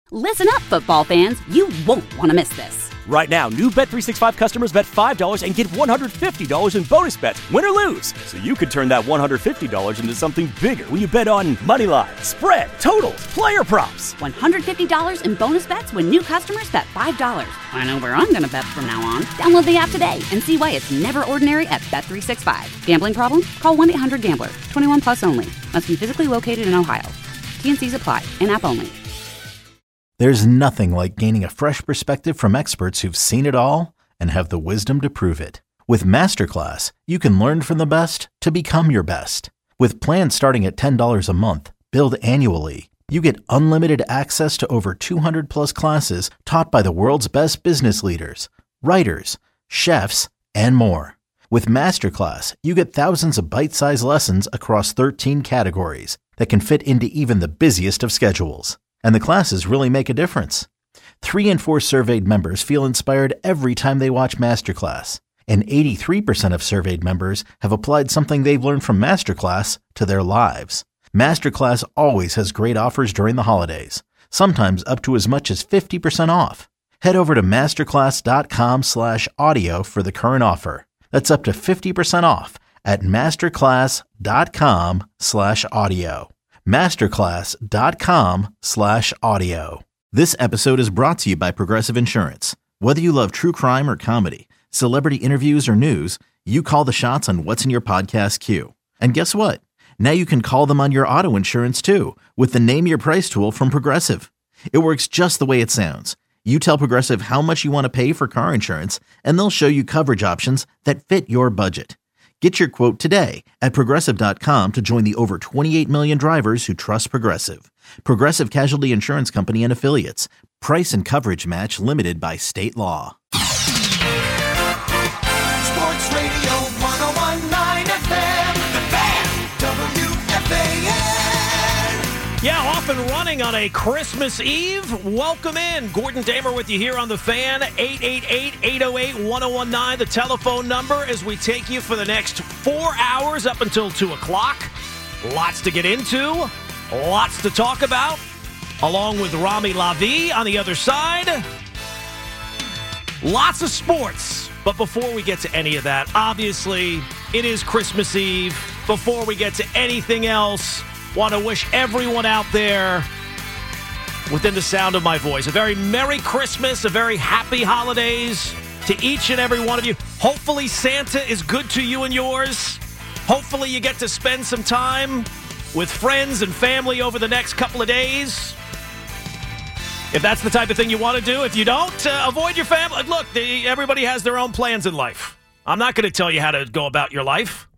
Listen up, football fans. You won't want to miss this. Right now, new Bet365 customers bet $5 and get $150 in bonus bets, win or lose. So you could turn that $150 into something bigger when you bet on money line, spread, totals, player props. $150 in bonus bets when new customers bet $5. I know where I'm going to bet from now on. Download the app today and see why it's never ordinary at Bet365. Gambling problem? Call 1-800-GAMBLER. 21 plus only. Must be physically located in Ohio. T&Cs apply. In-app only. There's nothing like gaining a fresh perspective from experts who've seen it all and have the wisdom to prove it. With Masterclass, you can learn from the best to become your best. With plans starting at $10 a month, billed annually, you get unlimited access to over 200 plus classes taught by the world's best business leaders, writers, chefs, and more. With Masterclass, you get thousands of bite-sized lessons across 13 categories that can fit into even the busiest of schedules. And the classes really make a difference. 3 in 4 surveyed members feel inspired every time they watch Masterclass. And 83% of surveyed members have applied something they've learned from Masterclass to their lives. Masterclass always has great offers during the holidays, sometimes up to as much as 50% off. Head over to masterclass.com/audio for the current offer. That's up to 50% off at masterclass.com/audio. masterclass.com/audio. This episode is brought to you by Progressive Insurance. Whether you love true crime or comedy, celebrity interviews or news, you call the shots on what's in your podcast queue. And guess what? Now you can call them on your auto insurance too with the Name Your Price tool from Progressive. It works just the way it sounds. You tell Progressive how much you want to pay for car insurance, and they'll show you coverage options that fit your budget. Get your quote today at Progressive.com to join the over 28 million drivers who trust Progressive. Progressive Casualty Insurance Company and Affiliates. Price and coverage match limited by state law. Sports Radio 101.9 FM, The Fan, WFAN. Yeah, off and running on a Christmas Eve. Welcome in. Gordon Damer with you here on The Fan. 888-808-1019, the telephone number, as we take you for the next 4 hours up until 2 o'clock. Lots to get into, lots to talk about, along with Rami Lavi on the other side. Lots of sports. But before we get to any of that, obviously, it is Christmas Eve. Before we get to anything else, want to wish everyone out there within the sound of my voice a very Merry Christmas, a very happy holidays to each and every one of you. Hopefully Santa is good to you and yours. Hopefully you get to spend some time with friends and family over the next couple of days. If that's the type of thing you want to do. If you don't, avoid your family. Look, everybody has their own plans in life. I'm not going to tell you how to go about your life.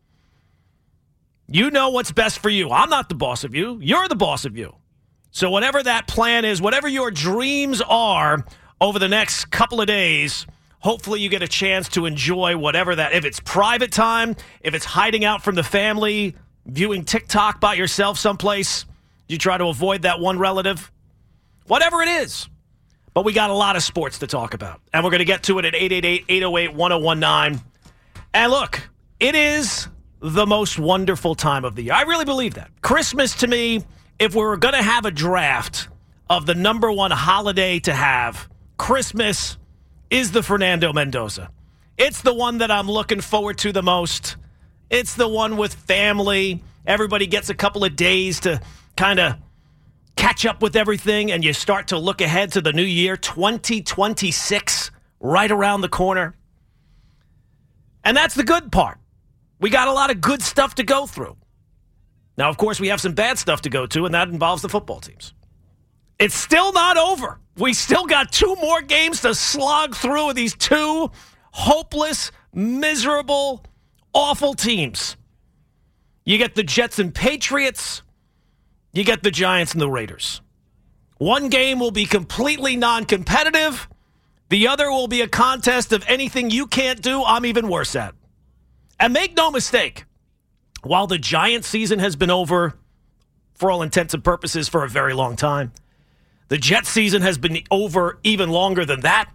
You know what's best for you. I'm not the boss of you. You're the boss of you. So whatever that plan is, whatever your dreams are over the next couple of days, hopefully you get a chance to enjoy whatever that, if it's private time, if it's hiding out from the family, viewing TikTok by yourself someplace, you try to avoid that one relative, whatever it is. But we got a lot of sports to talk about, and we're going to get to it at 888-808-1019. And look, it is the most wonderful time of the year. I really believe that. Christmas, to me, if we were going to have a draft of the number one holiday to have, Christmas is the Fernando Mendoza. It's the one that I'm looking forward to the most. It's the one with family. Everybody gets a couple of days to kind of catch up with everything, and you start to look ahead to the new year, 2026, right around the corner. And that's the good part. We got a lot of good stuff to go through. Now, of course, we have some bad stuff to go to, and that involves the football teams. It's still not over. We still got 2 more games to slog through with these 2 hopeless, miserable, awful teams. You get the Jets and Patriots. You get the Giants and the Raiders. One game will be completely non-competitive. The other will be a contest of anything you can't do, I'm even worse at. And make no mistake, while the Giants season has been over, for all intents and purposes, for a very long time, the Jets season has been over even longer than that.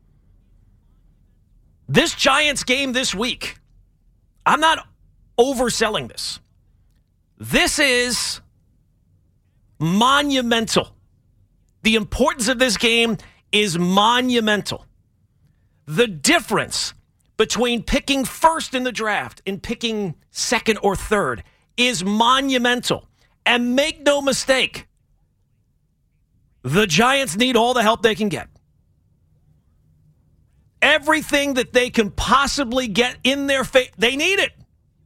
This Giants game this week, I'm not overselling this. This is monumental The importance of this game is monumental. The difference between picking first in the draft and picking second or third is monumental. And make no mistake, the Giants need all the help they can get. Everything that they can possibly get in their face, they need it.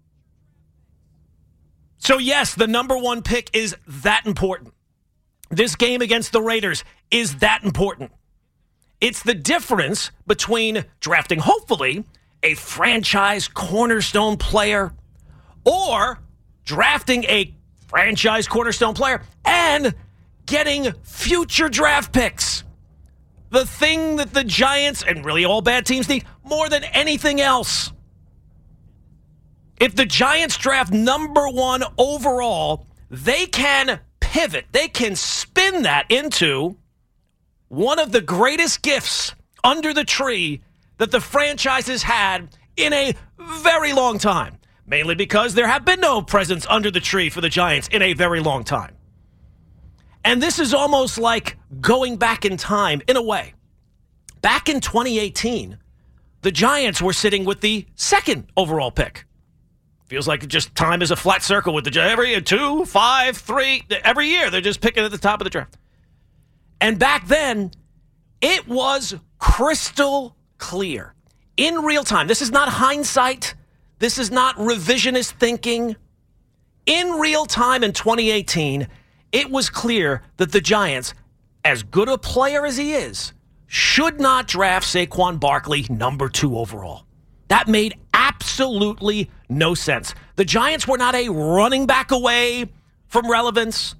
So yes, the number one pick is that important. This game against the Raiders is that important. It's the difference between drafting, hopefully, a franchise cornerstone player or drafting a franchise cornerstone player and getting future draft picks. The thing that the Giants and really all bad teams need more than anything else. If the Giants draft number one overall, they can pivot. They can spin that into one of the greatest gifts under the tree that the franchise has had in a very long time. Mainly because there have been no presents under the tree for the Giants in a very long time. And this is almost like going back in time, in a way. Back in 2018, the Giants were sitting with the second overall pick. Feels like just time is a flat circle with the Giants. Every year, 2, 5, 3, every year they're just picking at the top of the draft. And back then, it was crystal clear. In real time. This is not hindsight. This is not revisionist thinking. In real time in 2018, it was clear that the Giants, as good a player as he is, should not draft Saquon Barkley number 2 overall. That made absolutely no sense. The Giants were not a running back away from relevance.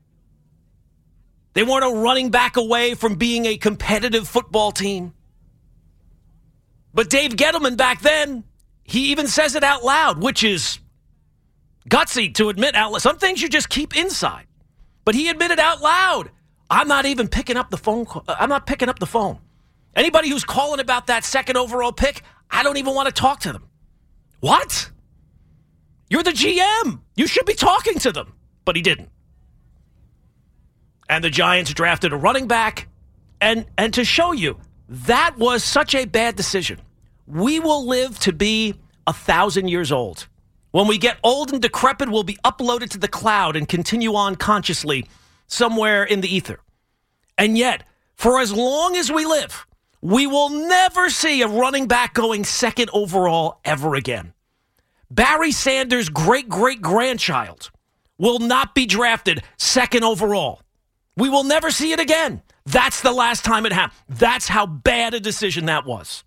They weren't a running back away from being a competitive football team. But Dave Gettleman back then, he even says it out loud, which is gutsy to admit out loud. Some things you just keep inside. But he admitted out loud, I'm not even picking up the phone. I'm not picking up the phone. Anybody who's calling about that second overall pick, I don't even want to talk to them. What? You're the GM. You should be talking to them. But he didn't. And the Giants drafted a running back. And to show you, that was such a bad decision. We will live to be 1,000 years old. When we get old and decrepit, we'll be uploaded to the cloud and continue on consciously somewhere in the ether. And yet, for as long as we live, we will never see a running back going second overall ever again. Barry Sanders' great-great-grandchild will not be drafted second overall. We will never see it again. That's the last time it happened. That's how bad a decision that was.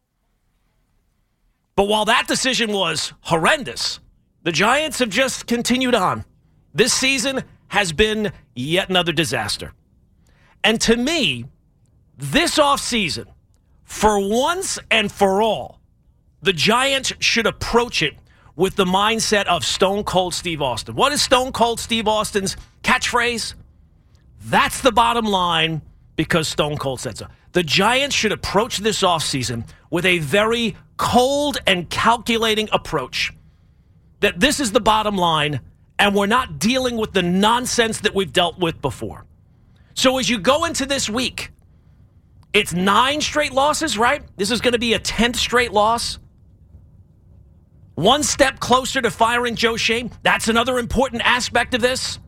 But while that decision was horrendous, the Giants have just continued on. This season has been yet another disaster. And to me, this offseason, for once and for all, the Giants should approach it with the mindset of Stone Cold Steve Austin. What is Stone Cold Steve Austin's catchphrase? That's the bottom line because Stone Cold said so. The Giants should approach this offseason with a very cold and calculating approach. That this is the bottom line, and we're not dealing with the nonsense that we've dealt with before. So as you go into this week, it's 9 straight losses, right? This is going to be a 10th straight loss. One step closer to firing Joe Schoen. That's another important aspect of this.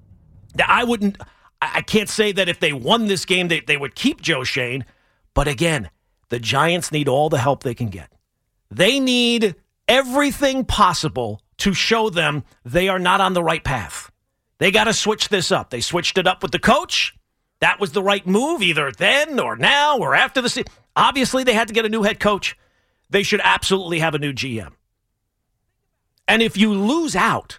I can't say that if they won this game, they would keep Joe Schoen. But again, the Giants need all the help they can get. They need everything possible to show them they are not on the right path. They got to switch this up. They switched it up with the coach. That was the right move, either then or now or after the season. Obviously, they had to get a new head coach. They should absolutely have a new GM. And if you lose out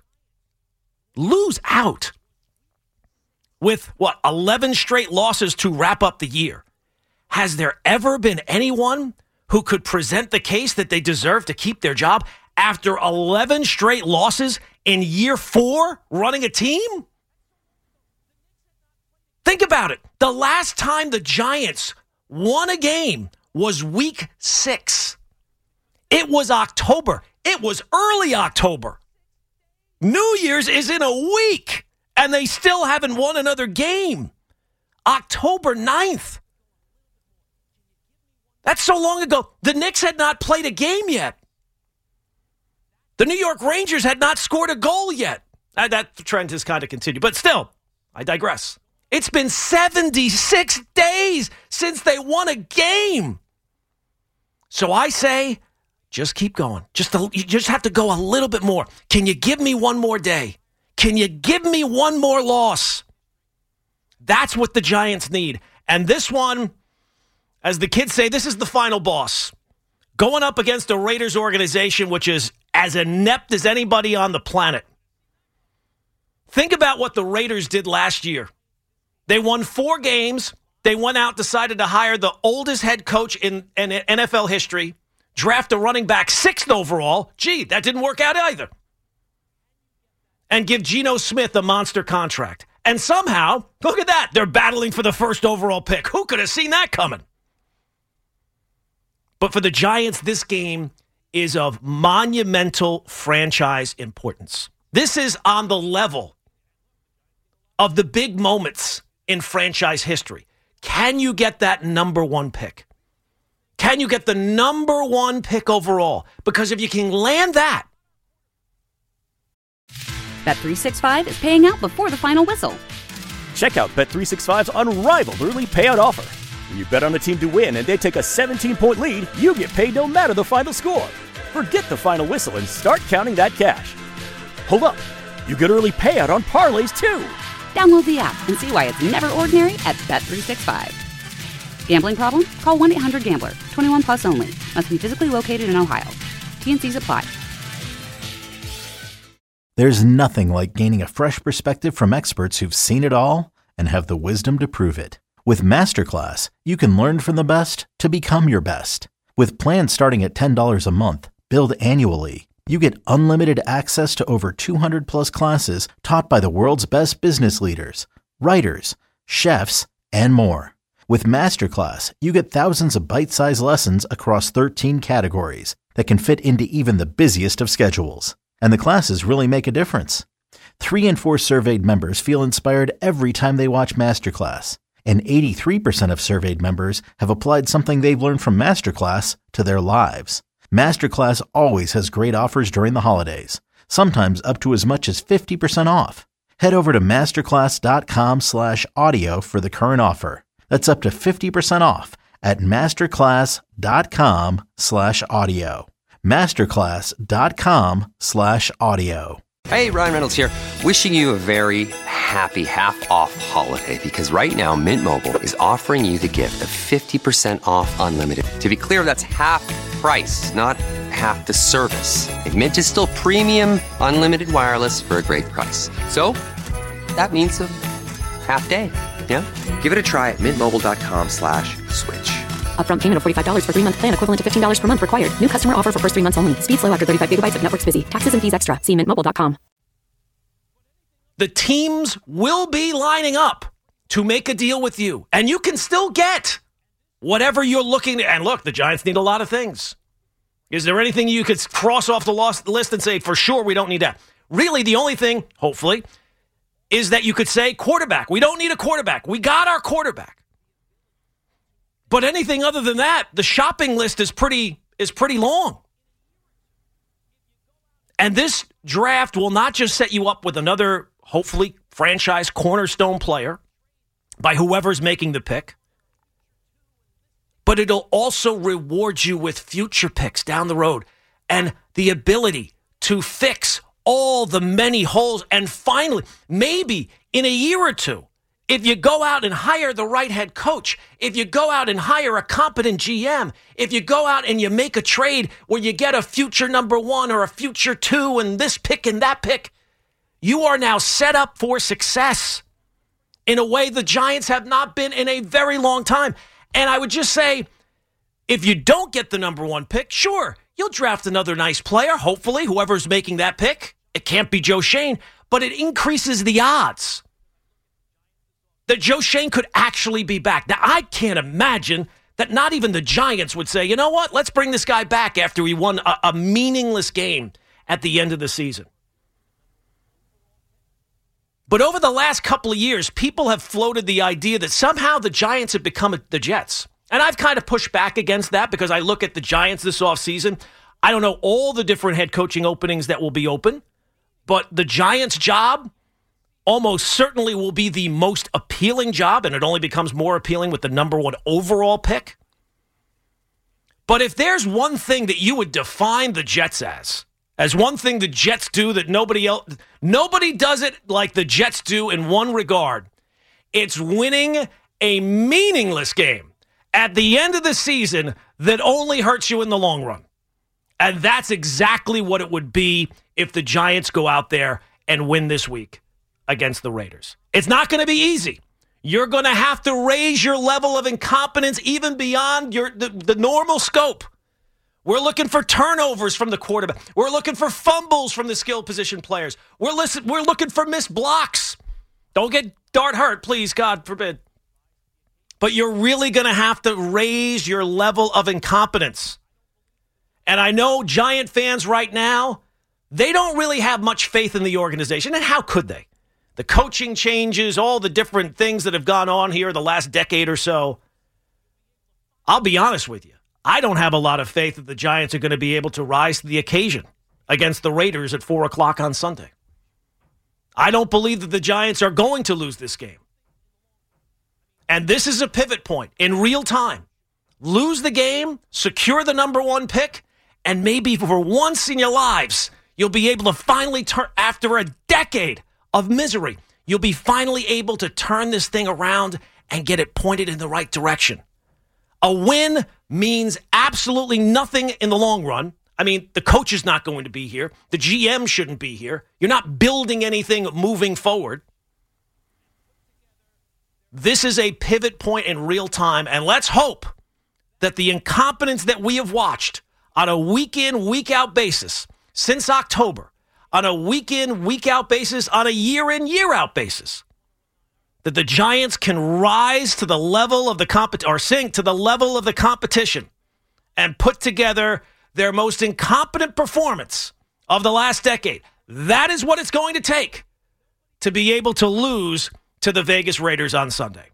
with, 11 straight losses to wrap up the year, has there ever been anyone who could present the case that they deserve to keep their job after 11 straight losses in year 4 running a team? Think about it. The last time the Giants won a game was week 6. It was October. It was early October. New Year's is in a week, and they still haven't won another game. October 9th. That's so long ago. The Knicks had not played a game yet. The New York Rangers had not scored a goal yet. That trend has kind of continued. But still, I digress. It's been 76 days since they won a game. So I say, just keep going. You just have to go a little bit more. Can you give me one more day? Can you give me one more loss? That's what the Giants need. And this one, as the kids say, this is the final boss. Going up against a Raiders organization which is as inept as anybody on the planet. Think about what the Raiders did last year. They won 4 games. They went out, decided to hire the oldest head coach in NFL history, draft a running back 6th overall. Gee, that didn't work out either. And give Geno Smith a monster contract. And somehow, look at that, they're battling for the 1st overall pick. Who could have seen that coming? But for the Giants, this game is of monumental franchise importance. This is on the level of the big moments in franchise history. Can you get that number 1 pick? Can you get the number 1 pick overall? Because if you can land that. Bet365 is paying out before the final whistle. Check out Bet365's unrivaled early payout offer. When you bet on a team to win and they take a 17-point lead, you get paid no matter the final score. Forget the final whistle and start counting that cash. Hold up. You get early payout on parlays, too. Download the app and see why it's never ordinary at Bet365. Gambling problem? Call 1-800-GAMBLER. 21 plus only. Must be physically located in Ohio. T&Cs apply. There's nothing like gaining a fresh perspective from experts who've seen it all and have the wisdom to prove it. With Masterclass, you can learn from the best to become your best. With plans starting at $10 a month, billed annually, you get unlimited access to over 200 plus classes taught by the world's best business leaders, writers, chefs, and more. With Masterclass, you get thousands of bite-sized lessons across 13 categories that can fit into even the busiest of schedules. And the classes really make a difference. 3 in 4 surveyed members feel inspired every time they watch Masterclass. And 83% of surveyed members have applied something they've learned from Masterclass to their lives. Masterclass always has great offers during the holidays, sometimes up to as much as 50% off. Head over to masterclass.com/audio for the current offer. That's up to 50% off at masterclass.com/audio. masterclass.com/audio. Hey, Ryan Reynolds here. Wishing you a very happy half-off holiday because right now Mint Mobile is offering you the gift of 50% off unlimited. To be clear, that's half price, not half the service. And Mint is still premium unlimited wireless for a great price. So that means a half day, yeah? Give it a try at mintmobile.com/switch. Upfront payment of $45 for 3-month plan equivalent to $15 per month required. New customer offer for first 3 months only. Speed slow after 35 gigabytes if network's busy. Taxes and fees extra. See mintmobile.com. The teams will be lining up to make a deal with you. And you can still get whatever you're looking at. And look, the Giants need a lot of things. Is there anything you could cross off the list and say, for sure, we don't need that? Really, the only thing, hopefully, is that you could say quarterback. We don't need a quarterback. We got our quarterback. But anything other than that, the shopping list is pretty long. And this draft will not just set you up with another, hopefully, franchise cornerstone player by whoever's making the pick, but it'll also reward you with future picks down the road and the ability to fix all the many holes. And finally, maybe in a year or two, if you go out and hire the right head coach, if you go out and hire a competent GM, if you go out and you make a trade where you get a future number 1 or a future 2 and this pick and that pick, you are now set up for success in a way the Giants have not been in a very long time. And I would just say, if you don't get the number 1 pick, sure, you'll draft another nice player, hopefully, whoever's making that pick. It can't be Joe Schoen, but it increases the odds that Joe Schoen could actually be back. Now, I can't imagine that not even the Giants would say, you know what, let's bring this guy back after he won a meaningless game at the end of the season. But over the last couple of years, people have floated the idea that somehow the Giants have become the Jets. And I've kind of pushed back against that because I look at the Giants this offseason. I don't know all the different head coaching openings that will be open, but the Giants' job almost certainly will be the most appealing job, and it only becomes more appealing with the number 1 overall pick. But if there's one thing that you would define the Jets as one thing the Jets do that nobody does it like the Jets do in one regard, it's winning a meaningless game at the end of the season that only hurts you in the long run. And that's exactly what it would be if the Giants go out there and win this week against the Raiders. It's not going to be easy. You're going to have to raise your level of incompetence even beyond the normal scope. We're looking for turnovers from the quarterback. We're looking for fumbles from the skill position players. We're looking for missed blocks. Don't get Dart hurt, please, God forbid. But you're really going to have to raise your level of incompetence. And I know Giant fans right now, they don't really have much faith in the organization. And how could they? The coaching changes, all the different things that have gone on here the last decade or so. I'll be honest with you. I don't have a lot of faith that the Giants are going to be able to rise to the occasion against the Raiders at 4 o'clock on Sunday. I don't believe that the Giants are going to lose this game. And this is a pivot point in real time. Lose the game, secure the number 1 pick, and maybe for once in your lives, you'll be able to finally turn, after a decade of misery, you'll be finally able to turn this thing around and get it pointed in the right direction. A win means absolutely nothing in the long run. I mean, the coach is not going to be here. The GM shouldn't be here. You're not building anything moving forward. This is a pivot point in real time, and let's hope that the incompetence that we have watched on a week-in, week-out basis since October, on a week-in, week-out basis, on a year-in, year-out basis, that the Giants can rise to the level of the or sink to the level of the competition and put together their most incompetent performance of the last decade. That is what it's going to take to be able to lose to the Vegas Raiders on Sunday.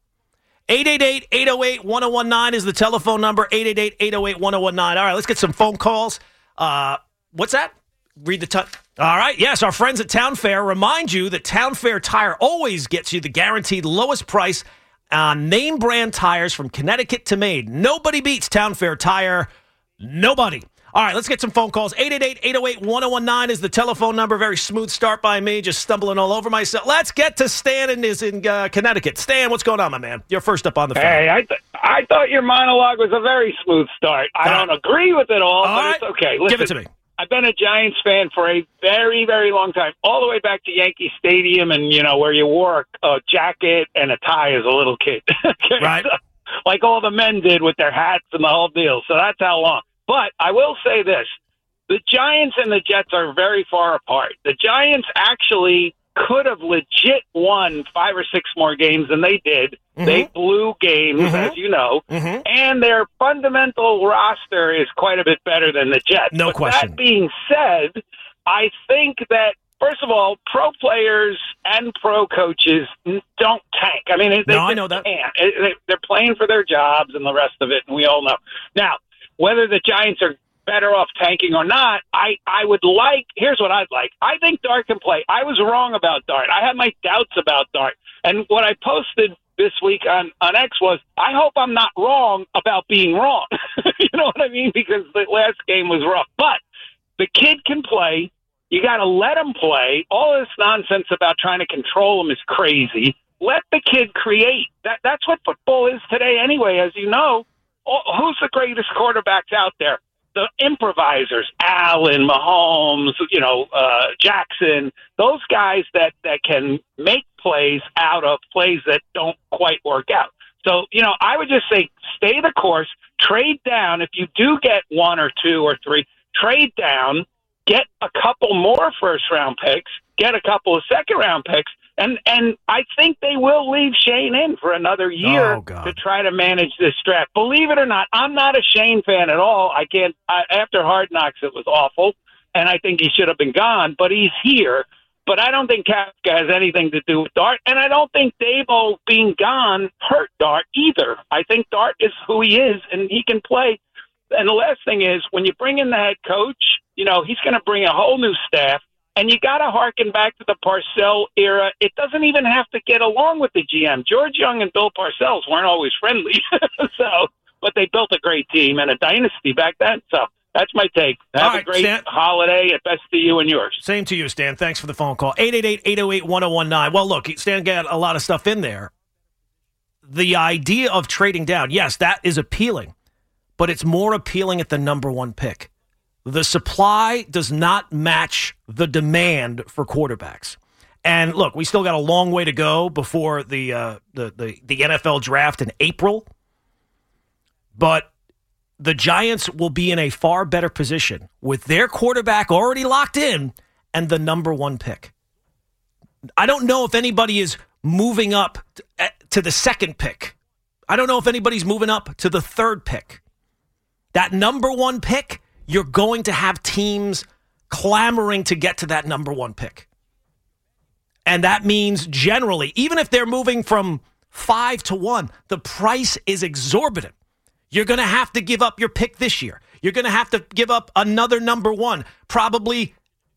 888-808-1019 is the telephone number, 888-808-1019. All right, let's get some phone calls. What's that? Read the All right, yes, our friends at Town Fair remind you that Town Fair Tire always gets you the guaranteed lowest price on name brand tires from Connecticut to Maine. Nobody beats Town Fair Tire. Nobody. All right, let's get some phone calls. 888-808-1019 is the telephone number. Very smooth start by me, just stumbling all over myself. Let's get to Stan in Connecticut. Stan, what's going on, my man? You're first up on the phone. Hey, I thought your monologue was a very smooth start. I don't agree with it all, but it's okay. Listen, give it to me. I've been a Giants fan for a very, very long time, all the way back to Yankee Stadium and, where you wore a jacket and a tie as a little kid. Okay? Right. So, like all the men did with their hats and the whole deal. So that's how long. But I will say this. The Giants and the Jets are very far apart. The Giants actually could have legit won 5 or 6 more games than they did. Mm-hmm. They blew games, as you know, and their fundamental roster is quite a bit better than the Jets. No question. That being said, I think that, first of all, pro players and pro coaches don't tank. I mean, I know that. They're playing for their jobs and the rest of it, and we all know. Now, whether the Giants are better off tanking or not, I would like, here's what I'd like. I think Dart can play. I was wrong about Dart. I had my doubts about Dart. And what I posted this week on X was, I hope I'm not wrong about being wrong. You know what I mean? Because the last game was rough. But the kid can play. You got to let him play. All this nonsense about trying to control him is crazy. Let the kid create. That's what football is today anyway, as you know. Who's the greatest quarterbacks out there? The improvisers, Allen, Mahomes, Jackson, those guys that can make plays out of plays that don't quite work out. So, I would just say stay the course, trade down. If you do get 1 or 2 or 3, trade down, get a couple more first-round picks, get a couple of second-round picks, and I think they will leave Shane in for another year to try to manage this draft. Believe it or not, I'm not a Shane fan at all. After Hard Knocks, it was awful, and I think he should have been gone, but he's here. But I don't think Kafka has anything to do with Dart, and I don't think Dabo being gone hurt Dart either. I think Dart is who he is, and he can play. And the last thing is, when you bring in the head coach, he's going to bring a whole new staff, and you got to harken back to the Parcells era. It doesn't even have to get along with the GM. George Young and Bill Parcells weren't always friendly, but they built a great team and a dynasty back then. So that's my take. Have a great holiday, and best to you and yours. Same to you, Stan. Thanks for the phone call. 888-808-1019. Well, look, Stan got a lot of stuff in there. The idea of trading down, yes, that is appealing, but it's more appealing at the number one pick. The supply does not match the demand for quarterbacks. And look, we still got a long way to go before the NFL draft in April, but the Giants will be in a far better position with their quarterback already locked in and the number one pick. I don't know if anybody is moving up to the second pick. I don't know if anybody's moving up to the third pick. That number one pick, you're going to have teams clamoring to get to that number one pick. And that means generally, even if they're moving from 5 to 1, the price is exorbitant. You're going to have to give up your pick this year. You're going to have to give up another number one, probably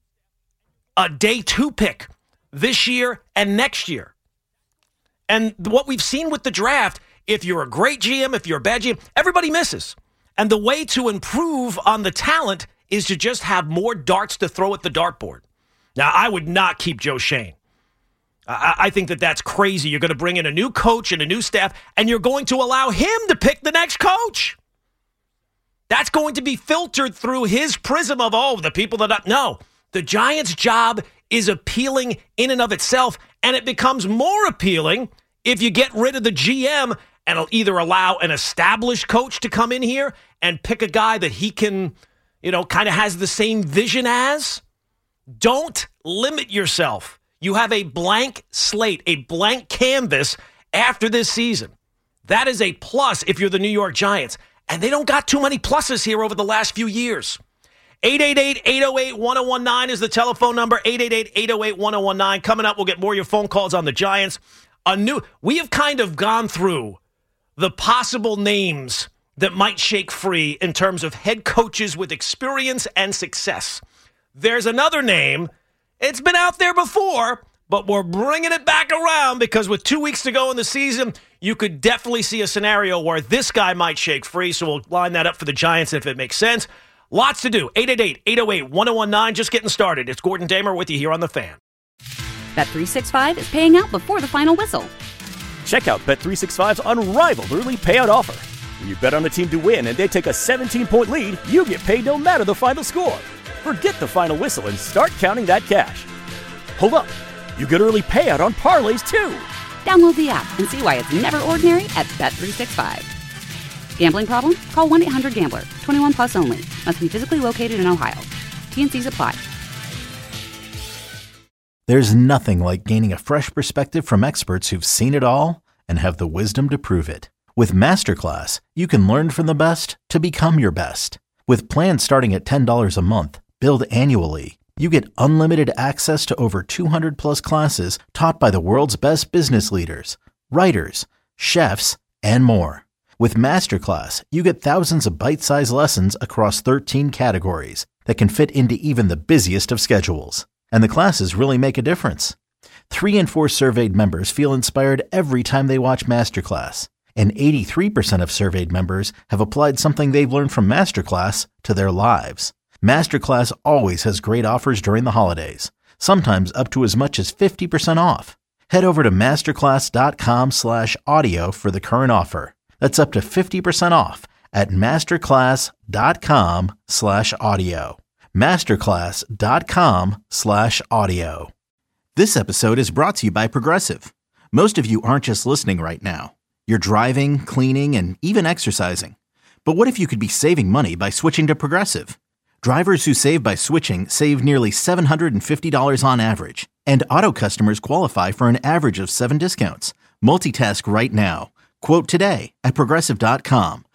a day 2 pick this year and next year. And what we've seen with the draft, if you're a great GM, if you're a bad GM, everybody misses. And the way to improve on the talent is to just have more darts to throw at the dartboard. Now, I would not keep Joe Schoen. I think that's crazy. You're going to bring in a new coach and a new staff, and you're going to allow him to pick the next coach. That's going to be filtered through his prism of, the people that... No, the Giants' job is appealing in and of itself, and it becomes more appealing if you get rid of the GM and it'll either allow an established coach to come in here and pick a guy that he can, kind of has the same vision as. Don't limit yourself. You have a blank slate, a blank canvas after this season. That is a plus if you're the New York Giants. And they don't got too many pluses here over the last few years. 888-808-1019 is the telephone number. 888-808-1019. Coming up, we'll get more of your phone calls on the Giants. We have kind of gone through the possible names that might shake free in terms of head coaches with experience and success. There's another name. It's been out there before, but we're bringing it back around because with 2 weeks to go in the season, you could definitely see a scenario where this guy might shake free. So we'll line that up for the Giants if it makes sense. Lots to do. 888-808-1019. Just getting started. It's Gordon Damer with you here on The Fan. Bet365 is paying out before the final whistle. Check out Bet365's unrivaled early payout offer. When you bet on a team to win and they take a 17-point lead, you get paid no matter the final score. Forget the final whistle and start counting that cash. Hold up. You get early payout on parlays, too. Download the app and see why it's never ordinary at Bet365. Gambling problem? Call 1-800-GAMBLER. 21 plus only. Must be physically located in Ohio. T&Cs apply. There's nothing like gaining a fresh perspective from experts who've seen it all and have the wisdom to prove it. With Masterclass, you can learn from the best to become your best. With plans starting at $10 a month, billed annually, you get unlimited access to over 200 plus classes taught by the world's best business leaders, writers, chefs, and more. With Masterclass, you get thousands of bite-sized lessons across 13 categories that can fit into even the busiest of schedules. And the classes really make a difference. 3 in 4 surveyed members feel inspired every time they watch Masterclass. And 83% of surveyed members have applied something they've learned from Masterclass to their lives. Masterclass always has great offers during the holidays, sometimes up to as much as 50% off. Head over to masterclass.com/audio for the current offer. That's up to 50% off at masterclass.com/audio. masterclass.com/audio. This episode is brought to you by Progressive. Most of you aren't just listening right now. You're driving, cleaning, and even exercising. But what if you could be saving money by switching to Progressive? Drivers who save by switching save nearly $750 on average. And auto customers qualify for an average of 7 discounts. Multitask right now. Quote today at Progressive.com.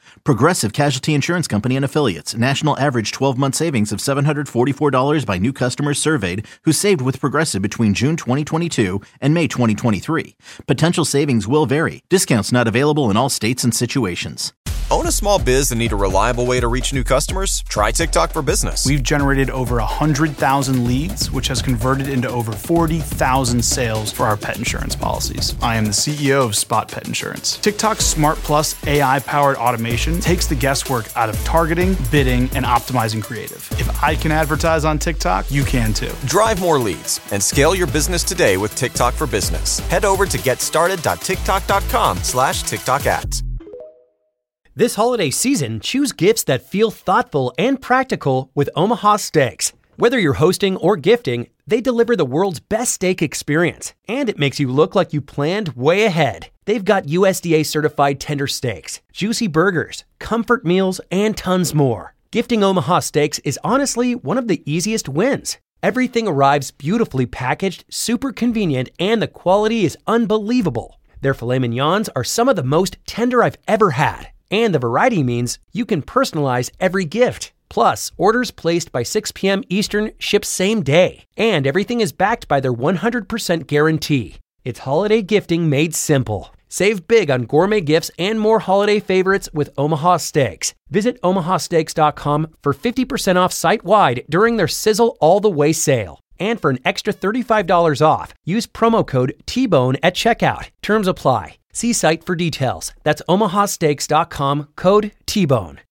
Progressive Casualty Insurance Company and Affiliates. National average 12-month savings of $744 by new customers surveyed who saved with Progressive between June 2022 and May 2023. Potential savings will vary. Discounts not available in all states and situations. Own a small biz and need a reliable way to reach new customers? Try TikTok for Business. We've generated over 100,000 leads, which has converted into over 40,000 sales for our pet insurance policies. I am the CEO of Spot Pet Insurance. TikTok's Smart Plus AI-powered automation takes the guesswork out of targeting, bidding, and optimizing creative. If I can advertise on TikTok, you can too. Drive more leads and scale your business today with TikTok for Business. Head over to getstarted.tiktok.com/TikTok ads. This holiday season, choose gifts that feel thoughtful and practical with Omaha Steaks. Whether you're hosting or gifting, they deliver the world's best steak experience, and it makes you look like you planned way ahead. They've got USDA certified tender steaks, juicy burgers, comfort meals, and tons more. Gifting Omaha Steaks is honestly one of the easiest wins. Everything arrives beautifully packaged, super convenient, and the quality is unbelievable. Their filet mignons are some of the most tender I've ever had. And the variety means you can personalize every gift. Plus, orders placed by 6 p.m. Eastern ship same day. And everything is backed by their 100% guarantee. It's holiday gifting made simple. Save big on gourmet gifts and more holiday favorites with Omaha Steaks. Visit omahasteaks.com for 50% off site-wide during their Sizzle All the Way sale. And for an extra $35 off, use promo code TBONE at checkout. Terms apply. See site for details. That's omahasteaks.com, code TBONE.